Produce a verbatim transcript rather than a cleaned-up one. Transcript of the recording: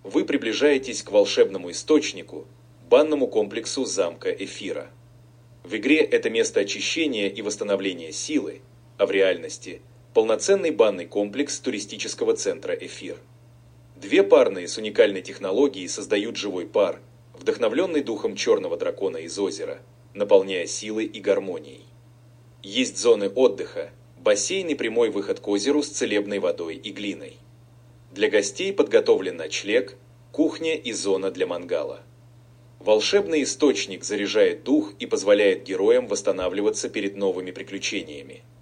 Вы приближаетесь к волшебному источнику, банному комплексу замка Эфира. В игре это место очищения и восстановления силы, а в реальности – полноценный банный комплекс туристического центра Эфир. Две парные с уникальной технологией создают живой пар, вдохновленный духом черного дракона из озера, наполняя силой и гармонией. Есть зоны отдыха, бассейн и прямой выход к озеру с целебной водой и глиной. Для гостей подготовлен ночлег, кухня и зона для мангала. Волшебный источник заряжает дух и позволяет героям восстанавливаться перед новыми приключениями.